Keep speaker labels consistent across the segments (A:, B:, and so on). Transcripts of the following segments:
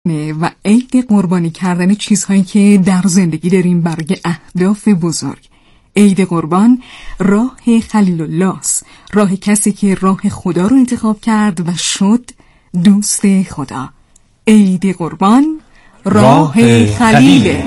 A: و عید قربانی کردن چیزهایی که در زندگی داریم برای اهداف بزرگ. عید قربان راه خلیل الله است، راه کسی که راه خدا رو انتخاب کرد و شد دوست خدا. عید قربان راه خلیله.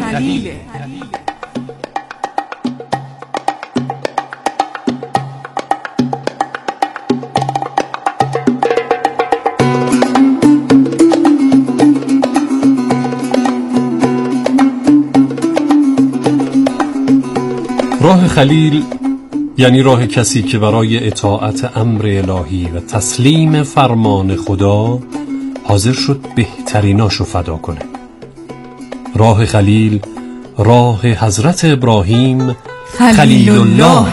B: راه خلیل یعنی راه کسی که برای اطاعت امر الهی و تسلیم فرمان خدا حاضر شد بهتریناشو فدا کنه. راه خلیل راه حضرت ابراهیم خلیل الله.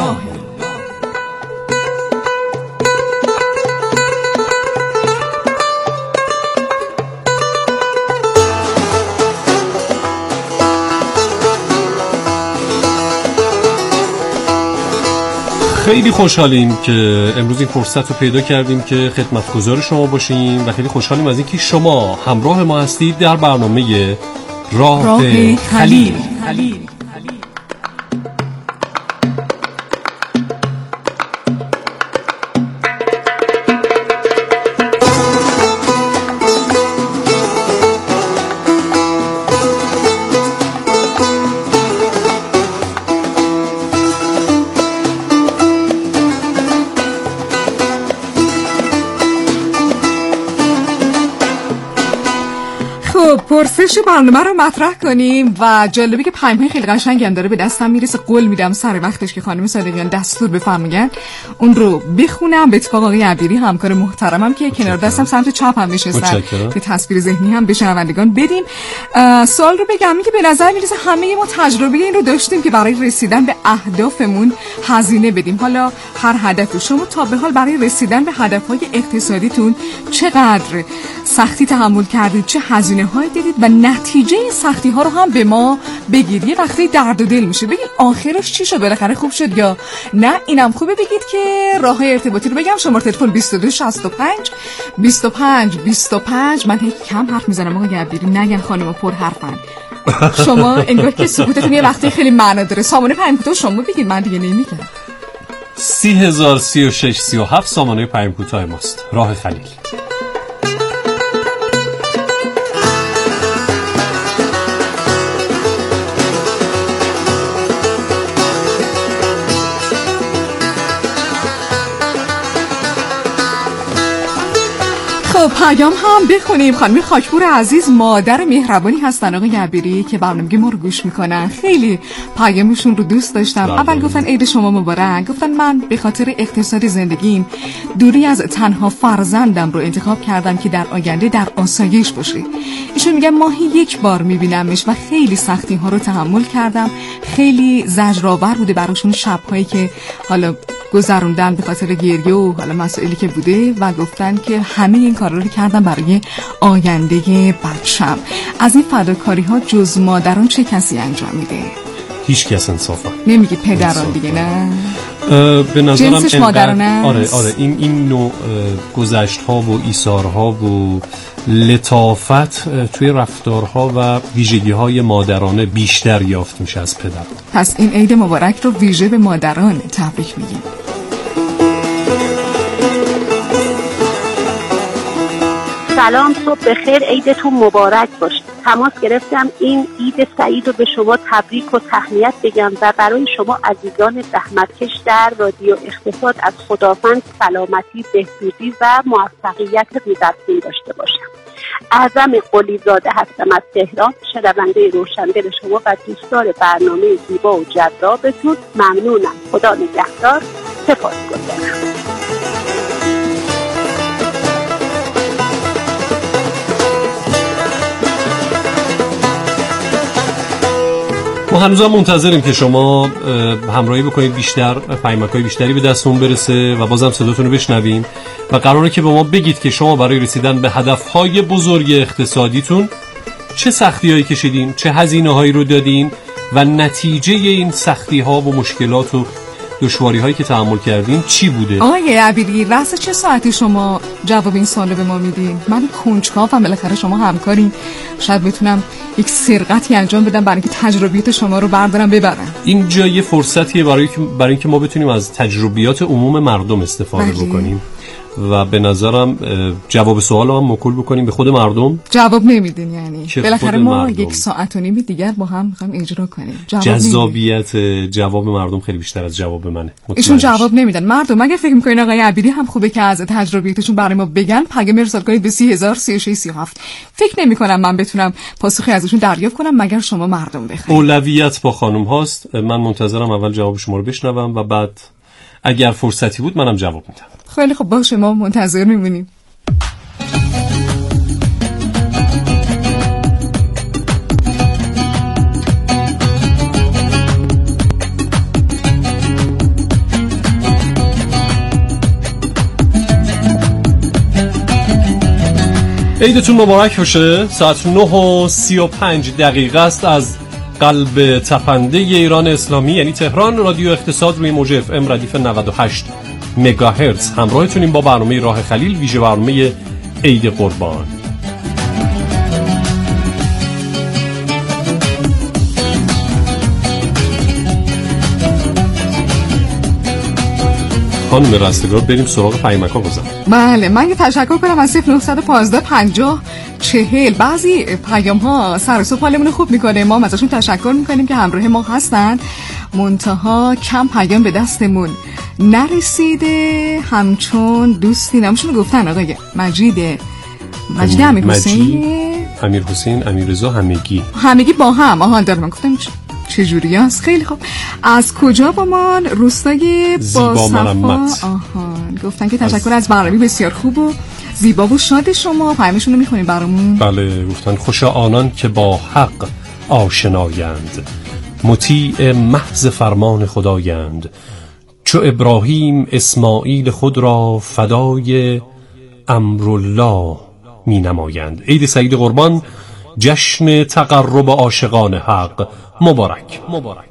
B: خیلی خوشحالیم که امروز این فرصت رو پیدا کردیم که خدمتگزار شما باشیم و خیلی خوشحالیم از اینکه شما همراه ما هستید در برنامه راه خلیل.
A: پرسش برنامه رو مطرح کنیم و جالبه که پیام‌های خیلی قشنگی هم داره به دستم میرسه. قول میدم سر وقتش که خانم صادقیان دستور بفرمایید اون رو بخونم. به اتفاق آقای عبیری همکار محترمم که کنار دستم سمت چپ هم نشستن که تصویر ذهنی هم به شنوندگان بدیم. سوال رو بگم که به نظر میرسه همه ما تجربه این رو داشتیم که برای رسیدن به اهدافمون هزینه بدیم. حالا هر هدفی، شما تا به حال برای رسیدن به هدف‌های اقتصادیتون چقدر سختی تحمل کردید، چه هزینه‌هایی دیدید و نتیجه این سختی‌ها رو هم به ما بگید. یه وقتی درد و دل میشه بگید آخرش چی شد، بالاخره خوب شد یا نه. اینم خوبه بگید که راه‌های ارتباطی رو بگم. شماره تلفن 2265 25 25. من هیچ کم حرف میزنم آقای عبیری، نگن خانم پر حرفن. شما انگار که سکوتتون یه وقتی خیلی معنا داره. سامانه پیام‌کوتاه شما بگید، من دیگه نمیگم.
B: 30,036 37 سامانه پیام‌کوتاه ماست. راه خلیل.
A: پیام هم بخونیم. خانم خاکپور عزیز مادر مهربانی هستن آقای عبیری که برنامه ما رو گوش میکنن. خیلی پیامشون رو دوست داشتم. اول گفتن عید شما مبارک. گفتن من به خاطر اقتصاد زندگیم دوری از تنها فرزندم رو انتخاب کردم که در آینده در آسایش باشه. ایشون میگن ماهی یک بار میبینمش و خیلی سختی ها رو تحمل کردم. خیلی زجرآور بوده براشون شب‌هایی که حالا گذروندن به خاطر گریه و حالا مسائلی که بوده و گفتن که همه این کارا رو کردن برای آینده بچه‌م. از این فداکاری ها جز مادران چه کسی انجام میده؟
B: هیچ کس انصافا.
A: نمیگی پدران دیگه نه؟
B: به نظرم
A: جنسش مادران است.
B: آره این نوع گذشت ها و ایثارها و لطافت توی رفتارها و ویژگی های مادرانه بیشتر یافت میشه از پدران.
A: پس این عید مبارک رو ویژه به مادران تبریک میگیم.
C: سلام، صبح بخیر، عیدتون مبارک باشه. تماس گرفتم این عید سعید رو به شما تبریک و تهنیت بگم و برای شما عزیزان زحمتکش در رادیو اقتصاد از خداوند سلامتی، بهبودی و موفقیت روزافزون داشته باشم. اعظم قلی زاده هستم از تهران، شنونده روشن‌دل شما و دوستدار برنامه زیبا و جذابتون. ممنونم. خدا نگهدار. سپاسگزارم.
B: ما هنوز هم منتظریم که شما همراهی بکنید، بیشتر پیامک‌های بیشتری به دستمون برسه و بازم صداتون رو بشنویم و قراره که به ما بگید که شما برای رسیدن به هدف‌های بزرگ اقتصادیتون چه سختی‌هایی کشیدین، چه هزینه‌هایی رو دادین و نتیجه این سختی‌ها و مشکلات و دشواری‌هایی که تحمل کردین چی بوده؟
A: آقای عبیری راست چه ساعتی شما جواب این سوالو به ما میدین؟ من کنجکاوم، بالاخره شما همکارین، شاید بتونم یک سرقتی انجام بدم برای اینکه تجربیات شما رو بردارم ببرم.
B: اینجا یه فرصتیه برای اینکه ما بتونیم از تجربیات عموم مردم استفاده بکنیم و به نظرم جواب سوال هم موکول بکنیم به خود مردم.
A: جواب نمیدین یعنی بالاخره ما مردم. 1.5 ساعت دیگر با هم میخوایم اجرا کنیم.
B: جذابیت جواب مردم خیلی بیشتر از جواب منه.
A: ایشون جواب نمیدن. مردم اگه فکر میکنین آقای عبیری هم خوبه که از تجربیاتشون برای ما بگن، پیام ارسال کنید به 3003637. فکر نمیکنم من بتونم پاسخی ازشون دریافت کنم مگر شما مردم بخواید.
B: اولویت با خانم هاست. من منتظرم اول جواب شما رو بشنوم و بعد اگر فرصتی بود منم جواب میدم.
A: خیلی خب باشه، ما منتظر میمونیم.
B: عیدتون مبارک باشه. ساعت 9:35 است از قلب تپنده ایران اسلامی یعنی تهران. رادیو اقتصاد روی موج اف ام ردیف 98 مگاهرتز همراهتونیم با برنامه راه خلیل، ویژه برنامه عید قربان. خانم رستگار بریم سراغ پیامک‌ها بزن.
A: بله، من یه تشکر کنم از 0915 50 40. بعضی پیام ها سر و صبح حالمون خوب میکنه، ما ازشون تشکر میکنیم که همراه ما هستن، منتها کم پیام به دستمون نرسیده. همچون دوستی نامشون گفتن آقای مجید امیر حسین
B: امیررضا
A: همگی با هم. آها دارم من گفتم چجوری هست. خیلی خوب. از کجا با من؟ روستای باصفا. گفتن که تشکر از برنامه بسیار خوب و زیبا و شاد شما. پیامشون رو میخونیم برامون؟
B: بله، گفتن خوشا آنان که با حق آشنایند، مطیع محض فرمان خدایند، چو ابراهیم اسماعیل خود را فدای امرالله می نمایند. عید سعید قربان، جشن تقرب عاشقان حق مبارک.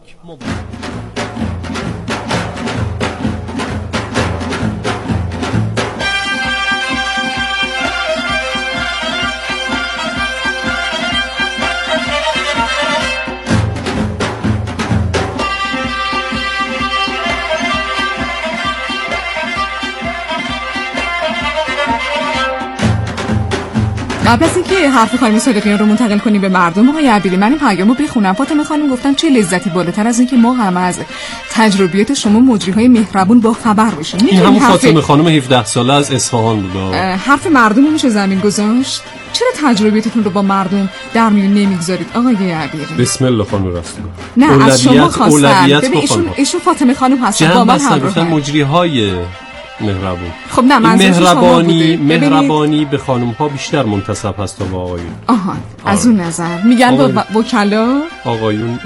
A: قبل از اینکه حرف خانم صادقیان رو منتقل کنیم به مردم، آقای عبیری من این پیامو بخونم. فاطمه خانم گفتن چه لذتی بالاتر از اینکه ما هم از تجربیات شما مجریهای مهربون با خبر باشیم.
B: این همون فاطمه خانم 17 ساله از اصفهان بود.
A: حرف مردم رو میشه زمین گذاشت؟ چرا تجربیاتتون رو با مردم در میون نمیگذارید آقای عبیری؟
B: بسم الله خانم رستگار.
A: نه از شما خواستم. ایشون فاطمه خانم هستن با من
B: هم مجریهای مهربون.
A: خب نه،
B: مهربانی به خانم ها بیشتر منتسب هست تا به آقایون.
A: از اون نظر میگن با وکلا
B: آقایون.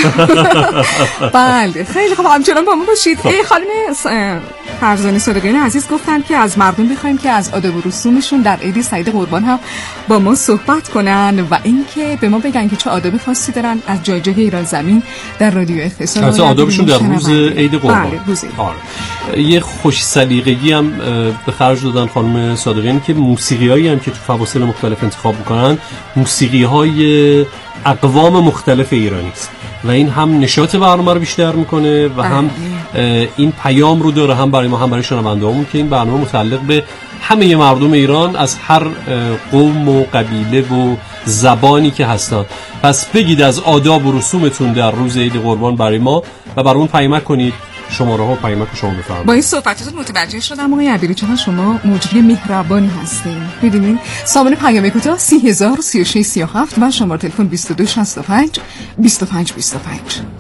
A: بله خیلی خب، همچنان با ما باشید. خانم فرزانه صادقیان عزیز گفتن که از مردم بخوایم که از آداب و رسومشون در عید سعید قربان هم با ما صحبت کنن و اینکه به ما بگن که چه آداب خاصی دارن از جای جای ایران زمین در رادیو اقتصاد.
B: از آدابشون در روز عید قربان.
A: بله، روز
B: یه خوش سلیقگی هم به خرج دادن خانم صادقیان که موسیقیایی هم که تو فواصل مختلف انتخاب میکنن موسیقی‌های اقوام مختلف ایرانی است و این هم نشاط برنامه رو بیشتر میکنه و هم این پیام رو داره، هم برای ما هم برای شنونده‌هامون که این برنامه متعلق به همه مردم ایران از هر قوم و قبیله و زبانی که هستن. پس بگید از آداب و رسومتون در روز عید قربان برای ما و برامون پیامک کنید. شماره ها و پیامک شما بفرمایید.
A: با این صحبتاتون متوجه شدم آقای عبیری چقدر شما مجری مهربانی هستین. ببینید سامانه پیام کوتاه 3003637 و شماره تلفن 2265 2525.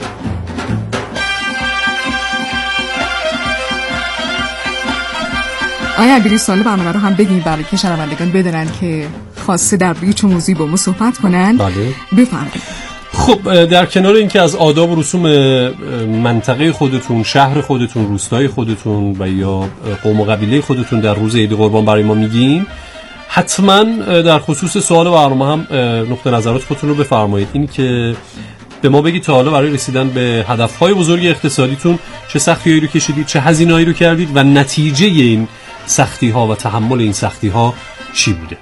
A: آقای عبیری سوال برنامه رو هم بگین برای که شنوندگان بدونن که خواسته در روی چه موضوعی با ما صحبت کنن.
B: بله.
A: بفرمایید.
B: خب در کنار اینکه از آداب و رسوم منطقه خودتون، شهر خودتون، روستای خودتون و یا قوم و قبیله خودتون در روز عید قربان برای ما میگین، حتما در خصوص سوال برنامه هم نقطه نظرات خودتون رو بفرمایید. این که به ما بگید تا حالا برای رسیدن به هدفهای بزرگ اقتصادیتون چه سختی‌هایی رو کشیدید، چه هزینه‌هایی رو کردید و نتیجه این سختی‌ها و تحمل این سختی‌ها چی بوده؟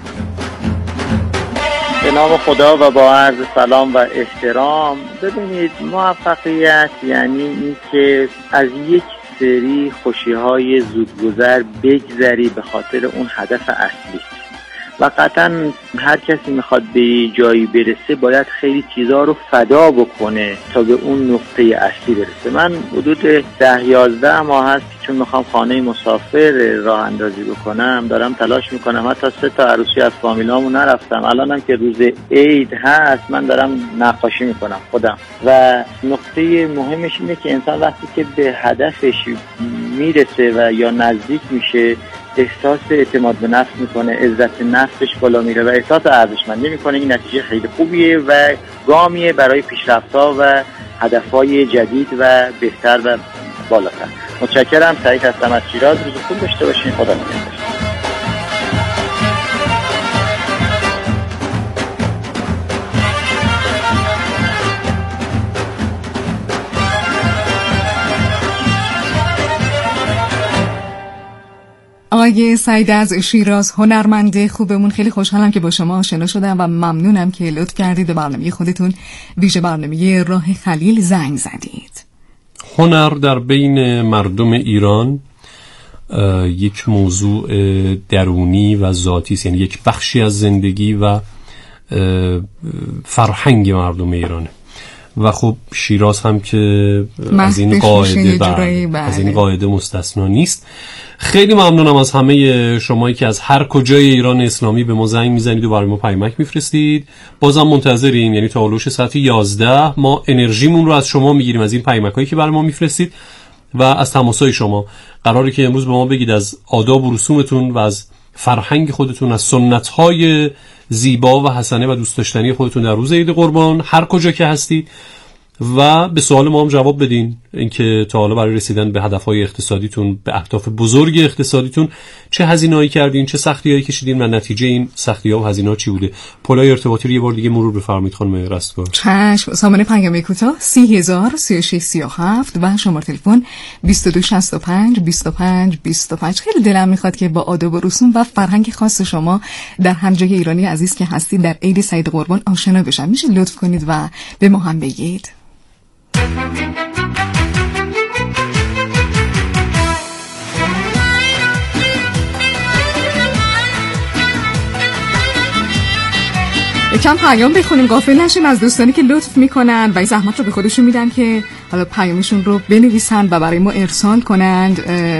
D: به نام خدا و با عرض سلام و احترام. ببینید، موفقیت یعنی این که از یک سری خوشی‌های زودگذر بگذری به خاطر اون هدف اصلی. و قطعا هر کسی میخواد به جایی برسه باید خیلی چیزا رو فدا بکنه تا به اون نقطه اصلی برسه. من حدود 10-11 ماه هست چون میخوام خانه مسافر راه اندازی بکنم دارم تلاش میکنم، حتی 3 تا عروسی از فامیلامو نرفتم. الانم که روز عید هست من دارم نقاشی میکنم خودم. و نقطه مهمش اینه که انسان وقتی که به هدفش میرسه و یا نزدیک میشه احساس اعتماد به نفس میکنه، عزت نفسش بالا میره و احساس ارزشمندی میکنه. این نتیجه خیلی خوبیه و گامیه برای پیشرفت‌ها و هدفهای جدید و بهتر و بالاتر. متشکرم. سعید هستم از شیراز. روز خوب داشته باشین. خدا نگهدار.
A: آقای سعید از شیراز، هنرمند خوبمون، خیلی خوشحالم که با شما آشنا شدم و ممنونم که لطف کردید به برنامه خودتون، ویژه برنامه راه خلیل، زنگ زدید.
B: هنر در بین مردم ایران یک موضوع درونی و ذاتی است، یعنی یک بخشی از زندگی و فرهنگ مردم ایرانه. و خب شیراز هم که از این قاعده مستثنا نیست. خیلی ممنونم از همه شمایی که از هر کجای ایران اسلامی به ما زنگ میزنید و برای ما پیامک میفرستید. بازم منتظریم، یعنی تا هلوش ساعت 11 ما انرژیمون رو از شما میگیریم، از این پیامکایی که برای ما میفرستید و از تماسای شما. قراره که امروز به ما بگید از آداب و رسومتون و از فرهنگ خودتون، از سنت‌های زیبا و حسنه و دوست داشتنی خودتون در روز عید قربان هر کجا که هستید و به سوال ما هم جواب بدین، اینکه تا حالا برای رسیدن به هدفهای اقتصادیتون، به اهداف بزرگ اقتصادیتون چه هزینه‌ای کردین، چه سختی‌هایی کشیدین و نتیجه این سختی‌ها و هزینه‌ها چی بوده. پلای ارتباطی رو یه بار دیگه مرور بفرمایید خانم رستگار.
A: چشم. سامانه پیام کوتاه 30000 3637 و شماره تلفن 2265 25 25. خیلی دلم میخواد که با آداب و رسوم و فرهنگ خاص شما در هر جای ایرانی عزیز که هستید در عید سعید قربان آشنا بشم. میشه لطف کنید و به ما هم بگید؟ یکم پیام بخونیم، غافل نشیم از دوستانی که لطف میکنن و این زحمت رو به خودشون میدن که حالا پیامشون رو بنویسن و برای ما ارسال کنند.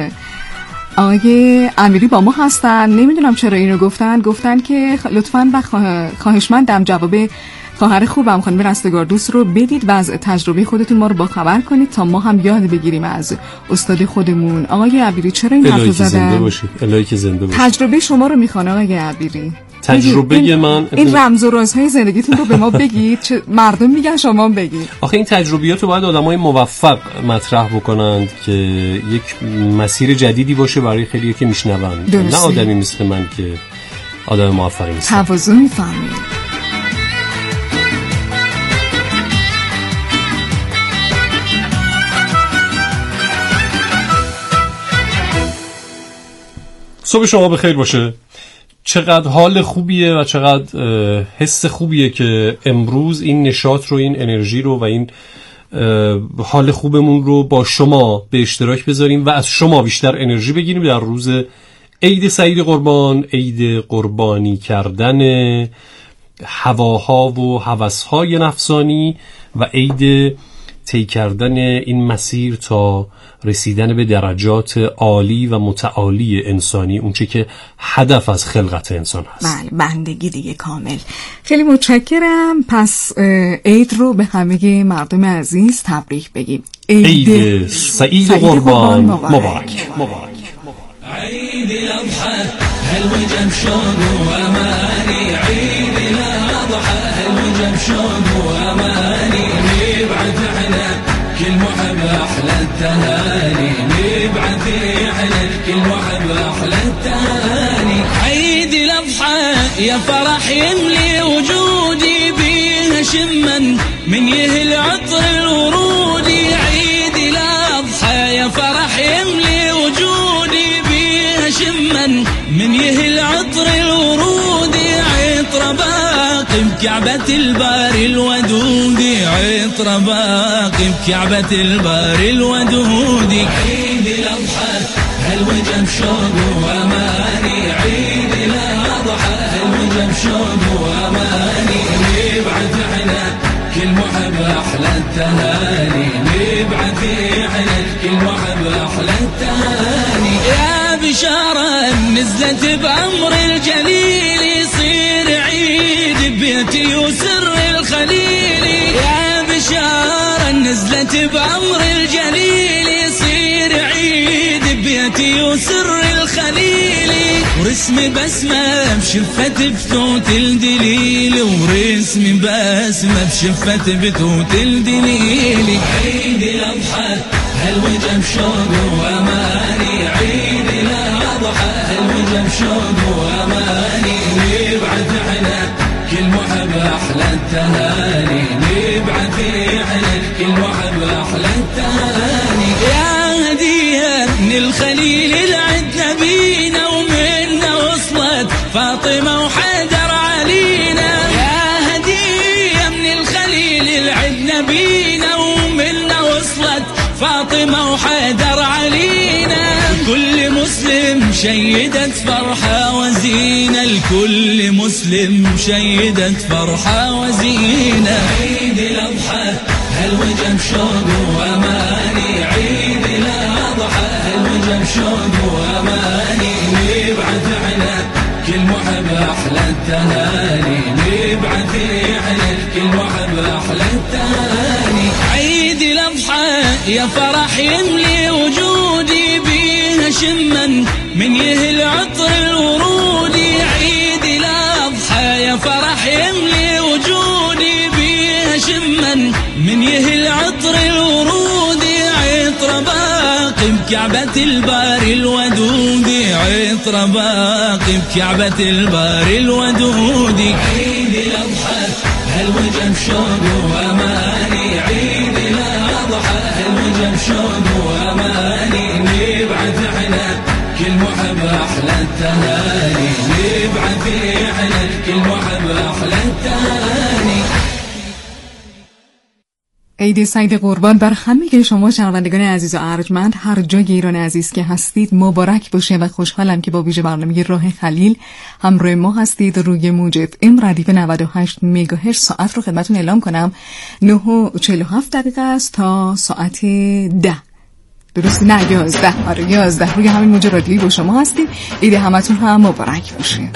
A: آقای امیری با ما هستن. نمیدونم چرا اینو گفتن که لطفاً و خواهشمندم جواب خواهر خوبم خانم رستگار دوست رو بدید و از تجربه خودتون ما رو با خبر کنید تا ما هم یاد بگیریم از استاد خودمون. آقای عبیری چرا این حرف زدن؟
B: الهی که زنده باشی.
A: تجربه شما رو میخوان آقای عبیری.
B: تجربه من
A: این رمز و رازهای زندگیتون رو به ما بگید. مردم میگن شما بگید.
B: آخه این تجربیات رو باید آدمای موفق مطرح بکنند که یک مسیر جدیدی باشه برای خیلی‌ها که میشنوند، نه آدمی مثل من که آدم موفقی نیست.
A: توازن میفهمید.
B: صبح شما بخیر باشه. چقدر حال خوبیه و چقدر حس خوبیه که امروز این نشاط رو، این انرژی رو و این حال خوبمون رو با شما به اشتراک بذاریم و از شما بیشتر انرژی بگیریم در روز عید سعید قربان، عید قربانی کردن هواها و هوسهای نفسانی و عید طی کردن این مسیر تا رسیدن به درجات عالی و متعالی انسانی، اونچه که هدف از خلقت انسان هست.
A: بله، بندگی دیگه کامل. خیلی متشکرم. پس عید رو به همه مردم عزیز تبریک بگیم.
B: عید سعید قربان مبارک.
E: عيد الأضحى هالوجه بشوق وأماني، عيد الأضحى هالوجه بشوق وأماني، نبعث على كل محب أحلى التهاني، نبعث على كل محب أحلى التهاني. عيد الأضحى يا فرح يملي وجودي بيها شما من يهدي بكعبة الباري الودود، عطر باقي بكعبة الباري الودود. عيد الأضحى هالوجه بشوق وأماني، عيد الأضحى هالوجه بشوق وأماني، نبعث احنا كل محب أحلى التهاني، نبعث احنا كل محب أحلى التهاني. يا بشارة نزلت بأمر الجليل، يصير عيد ببيتي وسر الخليل. يا بشارة نزلت بأمر الجليل، يصير عيد ببيتي وسر الخليل. ورسم بسمة بشفة بتوت الدليل، ورسم بسمة بشفة بتوت الدليل. عيد الأضحى هالوجه بشوق وأماني، عيد الأضحى هالوجه بشوق وأماني، نبعث احنا كل محب أحلى التهاني، نبعث احنا كل محب أحلى التهاني. يا هدية من الخليل العد نبينا، ومنا وصلت فاطمة وحيدر علينا. يا هدية من الخليل العد نبينا، ومنا وصلت فاطمة وحيدر علينا. كل مسلم شيدت فرحة وزينة، الكل مسلم شيدت فرحة وزينة. عيد الأضحى هالوجه بشوق وأماني، عيد الأضحى هالوجه بشوق وأماني، نبعث احنا كل محب أحلى التهاني، نبعث احنا كل محب أحلى التهاني. عيد الأضحى يا فرح يملي وجودي، بيها شما من يهل عطر الورود. عيد الأضحى يا فرح يملي وجودي، بيها شما من يهل عطر الورود. عطر باقي بكعبة الباري الودود، عطر باقي بكعبة الباري الودود. عيد الأضحى هالوجه بشوق وأماني، عيد الأضحى هالوجه بشوق وأماني، نبعث احنا كل محب أحلى التهاني، نبعث احنا كل محب أحلى التهاني.
A: عید سعید قربان بر همه شما شنوندگان عزیز و ارجمند هر جای ایران عزیز که هستید مبارک باشه و خوشحالم که با ویژه برنامه راه خلیل همراه ما هستید. روی موج FM ردیف 98 مگاهرتز ساعت رو خدمتتون اعلام کنم 9:47 است تا ساعت 10. درست؟ نه 11. آره 11 روی همین موج رادیویی با شما هستیم. عید همتون هم مبارک باشه.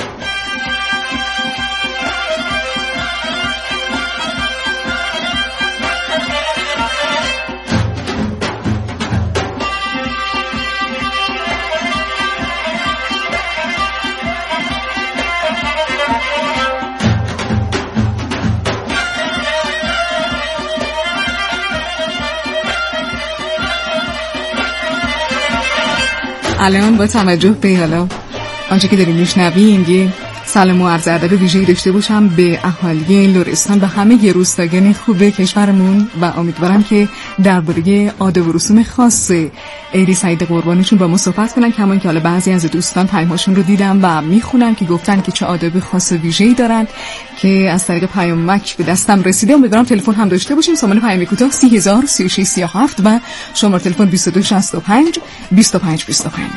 A: الان با توجه به حالا آنچه که داریم میشنویم یه سلام و عرض ادب ویژه‌ای داشته باشم به اهالی لرستان و همه روستایان خوب کشورمون و امیدوارم که درباره آداب و رسوم خاص عید سعید قربانشون با ما صحبت کنن. کمان که حالا بعضی از دوستان پیام‌هاشون رو دیدم و میخونم که گفتن که چه آداب خاص ویژه‌ای دارن که از طریق پیامک به دستم رسیده. امیدوارم تلفن هم داشته باشیم. سامان پیام کوتاه 3003637 و شماره تلفن 2265 2525.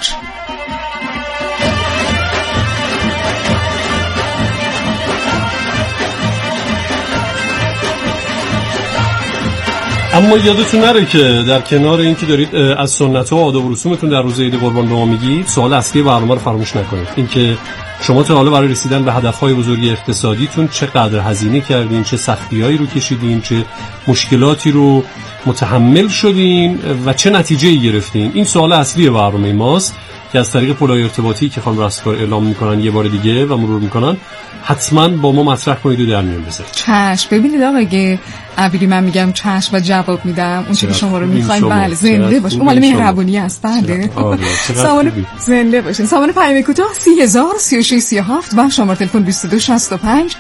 B: اما یادتون نره که در کنار این که دارید از سنت و آداب و رسومتون در روز عید قربان به ما میگید، سوال اصلی برنامه رو فراموش نکنید. این که شما تا حالا برای رسیدن به هدفهای بزرگ اقتصادیتون چقدر هزینه کردین، چه سختی‌هایی رو کشیدین، چه مشکلاتی رو متحمل شدین و چه نتیجه‌ای گرفتین. این سوال اصلی برنامه ماست که از طریق پل‌های ارتباطی که خانم رستگار اعلام میکنن یه بار دیگه و مرور میکنن حتما با ما مطرح کنید و در میون بذارید.
A: چشم. ببینید آقا اگه عبیری من میگم چشم و جواب میدم اون چیزی شما رو میخواین. بله زنده باش. اون مال مهربونی است. بله سامان زنده باشین. سامان پیام کوتاه 3003637 و شماره تلفن 2265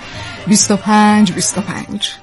A: 2525.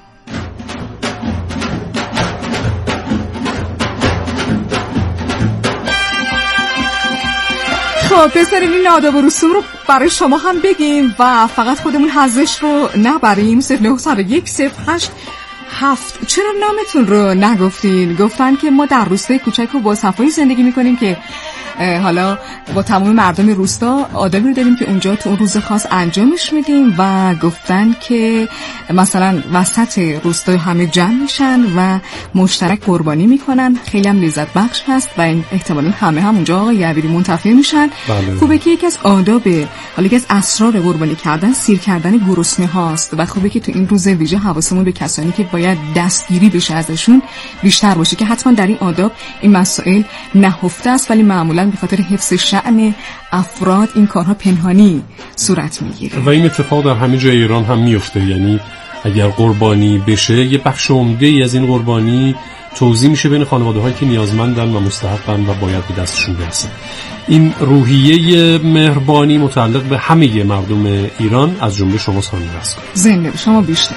A: خب بذاریم این آداب و رسوم رو برای شما هم بگیم و فقط خودمون حظش رو نبریم. 0901 07 چرا نامتون رو نگفتین؟ گفتن که ما در روستای کوچک و با صفایی زندگی میکنیم که حالا با تمام مردم روستا آدابی رو داریم که اونجا تو اون روز خاص انجامش میدیم و گفتن که مثلا وسط روستا همه جمع میشن و مشترک قربانی میکنن، خیلی هم لذت بخش هست و این احتمالاً همه هم اونجا آقای عبیری منتفع میشن. خوبه که یکی از آداب، حالا یکی از اسرار قربانی کردن سیر کردن گرسنه هاست و خوبه که تو این روز ویژه حواسمون به کسانی که باید دستگیری بشه ازشون بیشتر باشه که حتما در این آداب این مسائل نهفته است، ولی معمولاً به خاطر حفظ شأن افراد این کارها پنهانی صورت میگیره و
B: این اتفاق در همه جای ایران هم میفته. یعنی اگر قربانی بشه یه بخش عمده‌ای از این قربانی توزیع میشه بین خانواده‌هایی که نیازمندن و مستحقن و باید به دستشون برسه. این روحیه مهربانی متعلق به همه مردم ایران از جمله شما خانم است.
A: زنده شما بیشتر.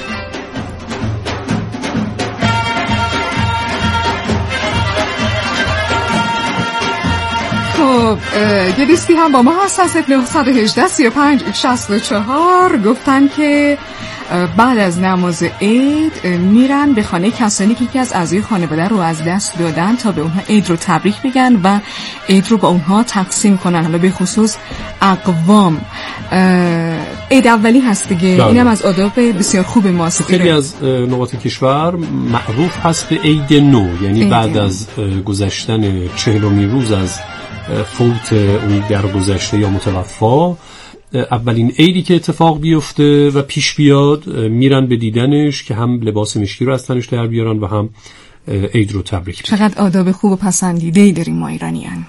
A: خب یه دوستی هم با ما هست از 918 35 64 گفتن که بعد از نماز عید میرن به خانه کسانی که یکی از اعضای خانواده رو از دست دادن تا به اونها عید رو تبریک بگن و عید رو با اونها تقسیم کنن. حالا به خصوص اقوام عید اولی هست دیگه، اینم از آداب بسیار خوب ماست.
B: خیلی از نقاط کشور معروف هست به عید نو، یعنی بعد از گذشتن 40 روز از فوت اون درگذشته یا متوفا، اولین عیدی که اتفاق بیفته و پیش بیاد میرن به دیدنش که هم لباس مشکی رو از تنش در بیارن و هم عید رو تبریک بگن.
A: چقدر آداب خوب و پسندیده‌ای داریم ما ایرانیان.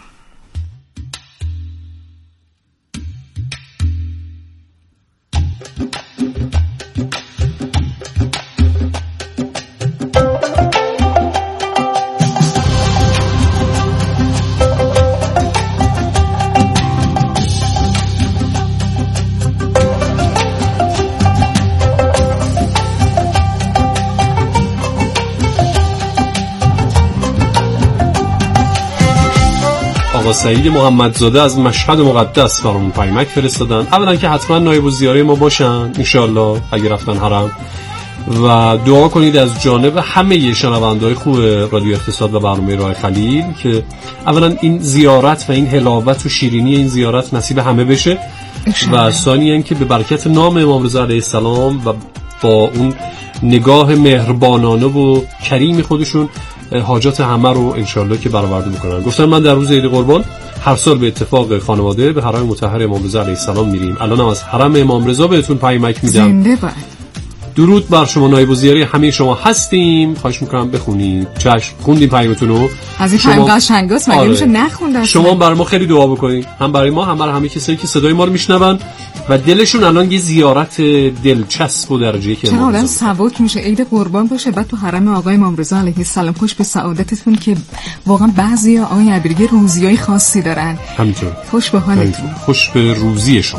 B: آقا سعید محمدزاده از مشهد مقدس برامون پیامک فرستادن. اولا که حتما نایب الزیاره ما باشن انشالله اگه رفتن حرم، و دعا کنید از جانب همه شنونده‌های خوب رادیو اقتصاد و برنامه راه خلیل که اولا این زیارت و این حلاوت و شیرینی این زیارت نصیب همه بشه و ثانیاً که به برکت نام امام رضا علیه السلام و با اون نگاه مهربانانه و کریم خودشون حاجات همه رو انشالله که برآورده بکنن. گفتن من در روز عید قربان هر سال به اتفاق خانواده به حرم مطهر امام رضا علیه السلام میریم. الانم از حرم امام رضا بهتون پیامک میدم.
A: زنده باد.
B: درود بر شما نایب الزیاره همه شما هستیم. خواهش میکنم بخونید. چشم خوندیم پیامتون رو.
A: از این پیام قشنگاست مگه میشه نخوندن؟
B: شما برای ما خیلی دعا بکنید، هم برای ما هم برای همه کسایی که صدای ما رو میشنون و دلشون الان یه زیارت دلچسب و درجه‌ای که
A: چرا آدم سبک میشه عید قربان باشه بعد تو حرم آقای امام رضا علیه السلام. خوش به سعادتتون که واقعا بعضیا آقای عبیری روزیای خاصی دارن.
B: همینطور.
A: خوش به حالتون.
B: خوش به روزی شما.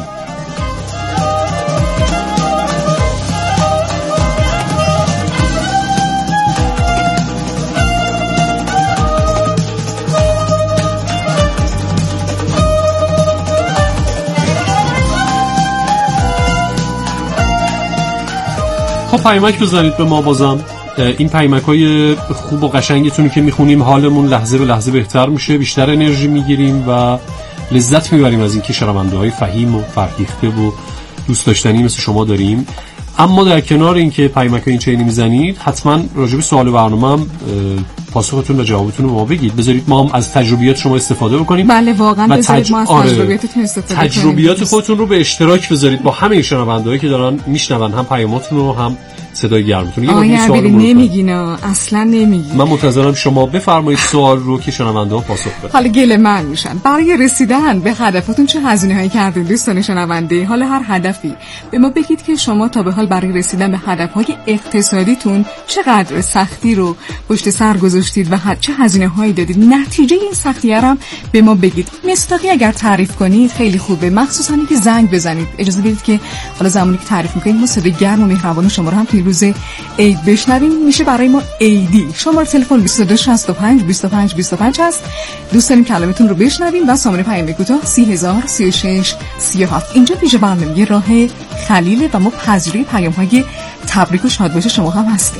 B: پیامک بزنید به ما بازم. این پیامک‌های خوب و قشنگتونی که میخونیم حالمون لحظه به لحظه بهتر میشه، بیشتر انرژی میگیریم و لذت میبریم از اینکه شنونده‌های فهیم و فرهیخته و دوست داشتنی مثل شما داریم. اما در کنار اینکه پیامک‌های این چینی میزنید حتما راجع به سوال برنامه هم پاسختون و جوابتون رو ما بگید. بذارید ما هم از تجربیات شما استفاده بکنیم.
A: بله واقعا بذارید ما از تجربیاتتون استفاده کنیم.
B: تجربیات خودتون رو به اشتراک بذارید با همه شنوندهایی که دارن میشنون، هم پیاماتون رو هم صدای گرمتون.
A: آیا نمیگین اصلا نمیگین.
B: من منتظرم شما بفرمایید سوال رو که شنونده‌ها پاسخ بدن.
A: حالا گله من میشن برای رسیدن به هدفتون چه هزینه‌هایی کردین دوستان شنونده؟ حالا هر هدفی به ما بگید که شما تا به حال برای رسیدن به هدف‌های اقتصادیتون چقدر سختی رو پشت سر گذاشتید و چه هزینه‌هایی دادید. نتیجه این سختی‌ها رو به ما بگید. مصداقی اگر تعریف کنید خیلی خوبه، مخصوصا اینکه زنگ بزنید. اجازه بدید که حالا زمانی که تعریف می‌کنید ما صدای گرم و مهربان شما رو هم توی روز عید بشنویم میشه برای ما عیدی. شماره تلفن 2265 25 25 هست. دوست داریم کلامتون رو بشنویم و سامانه پیام کوتاه 30,000 36 37. اینجا پیش برنامه راه خلیل و ما پذیرای پیام‌های تبریک و شادباش شما هم هستیم.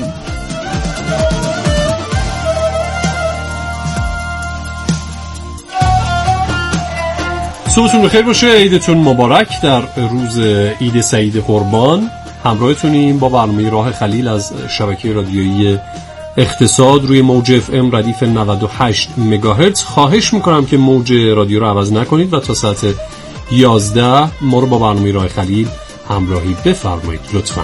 B: صبحتون بخیر باشه، عیدتون مبارک. در روز عید سعید قربان همراهتونیم با برنامه راه خلیل از شبکه رادیویی اقتصاد روی موج FM ردیف 98 مگاهرتز. خواهش میکنم که موج رادیو رو عوض نکنید و تا ساعت 11 ما رو با برنامه راه خلیل همراهی بفرمایید لطفاً.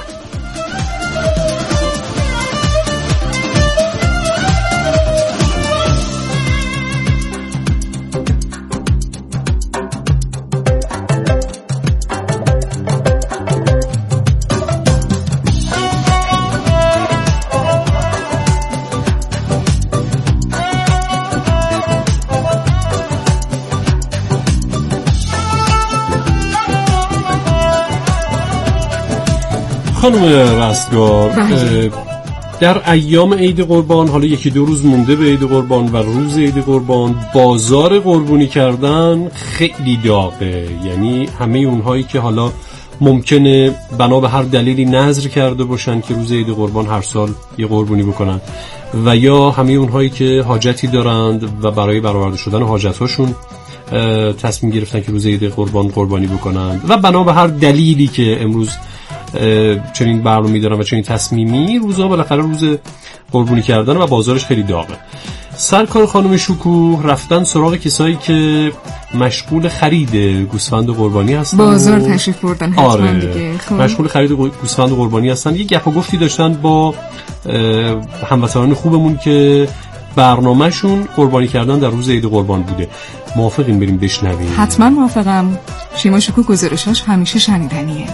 B: خانم رستگار، در ایام عید قربان، حالا یکی دو روز مونده به عید قربان و روز عید قربان، بازار قربونی کردن خیلی داغه. یعنی همه اونهایی که حالا ممکنه بنا به هر دلیلی نذر کرده باشن که روز عید قربان هر سال یه قربونی بکنن و یا همه اونهایی که حاجتی دارند و برای برآورده شدن حاجت‌هاشون تصمیم گرفتن که روز عید قربان قربانی بکنن و بنا به هر دلیلی که امروز چنین برنامه‌ای دارن و چنین تصمیمی، روزا بالاخره روز قربونی کردن و بازارش خیلی داغه. سرکار خانم شکوه رفتن سراغ کسایی که مشغول خرید گوسفند قربانی هستن،
A: بازار تشریف بردن حتما.
B: آره
A: دیگه
B: مشغول خرید گوسفند قربانی هستن. یه گپ و گفتی داشتن با هموطنان خوبمون که برنامه‌شون قربانی کردن در روز عید قربان بوده. موافقین بریم بشنویم؟
A: حتما موافقم. شیما شکوه گزارشاش همیشه شنیدنیه.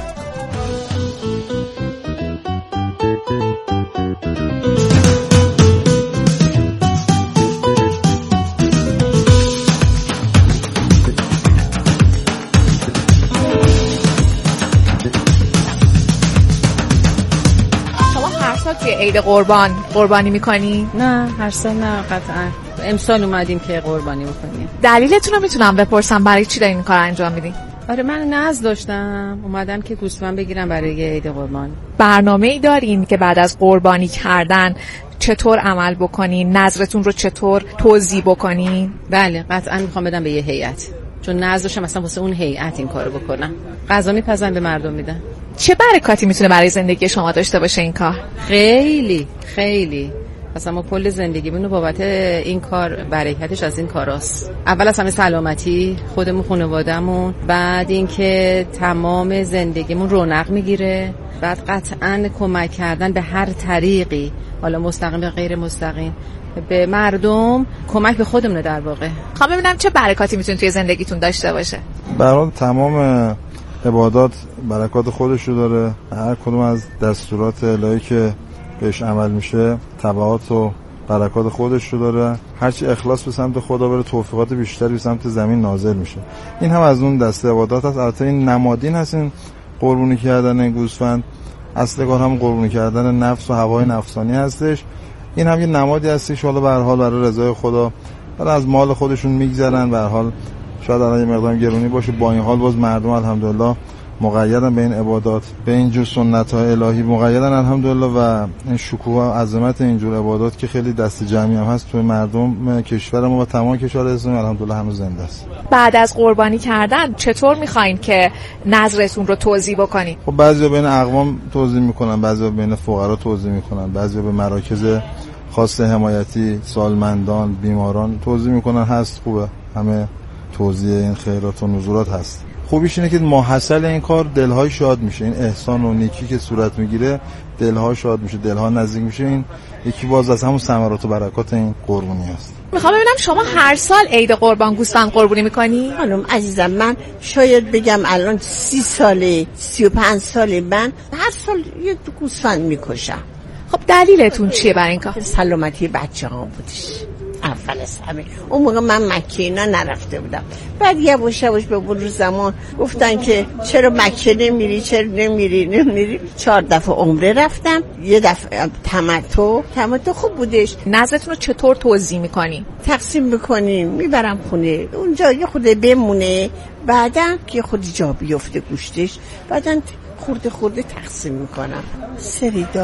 F: عید قربان قربانی میکنی؟
G: نه هر سال نه قطعا. امسال اومدیم که قربانی بکنیم.
F: دلیلتون رو میتونم بپرسم برای چی دارین این کار انجام میدین؟
G: آره من نذر داشتم اومدم که گوسفند بگیرم برای عید قربان.
F: برنامه‌ای دارین که بعد از قربانی کردن چطور عمل بکنین؟ نذرتون رو چطور توزیع بکنین؟
G: بله قطعا میخوام بدم به یه هیئت، چون نذرشم مثلا واسه اون هیئت این کارو بکنم. غذا میپزن به مردم میدن.
F: چه برکاتی میتونه برای زندگی شما داشته باشه این کار؟
G: خیلی خیلی. مثلا ما کل زندگیمون رو بابت این کار برکتش از این کاراست. اول از همه سلامتی خودمون، خانوادهمون، بعد اینکه تمام زندگیمون رونق میگیره، بعد قطعاً کمک کردن به هر طریقی، حالا مستقیم یا غیر مستقیم، به مردم، کمک به خودمونه در واقع.
F: خواهم ببینم چه برکاتی میتونه توی زندگیتون داشته باشه.
H: برای تمام عبادات برکات خودشو داره. هر کدوم از دستورات الهی که بهش عمل میشه تبعات و برکات خودشو داره. هرچی اخلاص به سمت خدا بره توفیقات بیشتری به سمت زمین نازل میشه. این هم از اون دسته عبادات هست. البته این نمادین هست، این قربونی کردن گوسفند. اصل کار هم قربونی کردن نفس و هوای نفسانی هستش. این هم یه نمادی هستش حالا به هر حال برای رضای خدا، برای از مال خودشون میگذرن. به هر حال شاید الان یه مقدار گرونی باشه، با این حال باز مردم الحمدلله مقیدن به این عبادات، به این جور سنت‌های الهی مقیدن الحمدلله. و این شکوه و عظمت این جور عبادات که خیلی دست جمعی هم هست تو مردم کشور ما و تمام کشور اسلامی الحمدلله هنوز زنده است.
F: بعد از قربانی کردن چطور می‌خواید که نذرتون رو توزیع بکنید؟
H: خب بعضیا بین اقوام توزیع میکنن، بعضیا بین فقرا توزیع میکنن، بعضیا به مراکز خاص حمایتی، سالمندان، بیماران توزیع میکنن. هست خوبه، همه توزیع این خیرات و نذورات هست. خوبیش اینه که ماحصل این کار دلهای شاد میشه. این احسان و نیکی که صورت میگیره دلها شاد میشه، دلها نزدیک میشه. این یکی باز از همون ثمرات و برکات این قربانی هست.
F: میخوام ببینم شما هر سال عید قربان گوسفند قربانی میکنی؟
I: خانم عزیزم من شاید بگم الان 30 ساله 35 ساله من هر سال یه گوسفند میکشم.
F: خب دلیلتون چیه برای این کار؟
I: سلامتی بچه‌ها بودش. اول از همه. اون موقع من مکه اینا نرفته بودم. بعد یواش یواش به مرور زمان گفتن که چرا مکه نمیری، چرا نمیری. 4 دفعه عمره رفتم، 1 دفعه تمتع خوب بودش.
F: نظرتون رو چطور توزیع میکنی؟
I: تقسیم میکنیم، میبرم خونه، اونجا یه خود بمونه، بعدم که خود جا بیفته گوشتش، بعدم خورده تقسیم میکنم. سری